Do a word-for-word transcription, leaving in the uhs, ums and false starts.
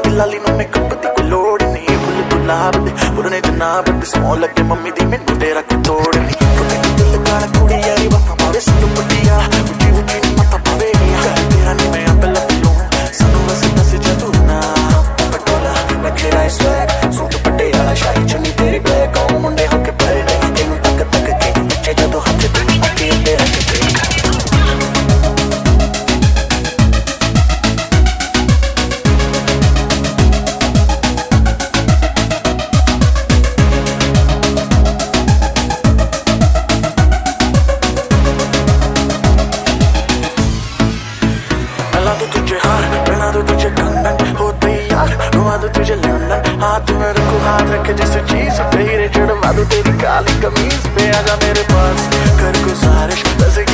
लाली नु मेकअप दी कोई लोड़ नहीं, फुल गुलाब दे पुरने जनाब दे स्मॉल लगे मम्मी दी मैनू तेरा कोई तोड़ नहीं। तू दिल काला कुड़ी यारी वफा मारे सिर पटिया उठी उठी मत पावे तेरा नहीं मैं अब लग लूं सानू बस दस जदू ना पटोला नखरा स्वैग सूट पटियाला शाही चुन्नी तेरी ब्लैक ओ मुंडे होके पर नहीं तेनू तक तक के नीचे जदों हाथ ते अके तेरा के तुझे हार पहना दो तुझे कंगन हो तैयार घुमा दो तुझे लंदन हाथ में रखो हाथ रखे जैसे चीज तेरे चढ़वा दो तेरी काली कमीज पे आजा मेरे पास कर गुजारिश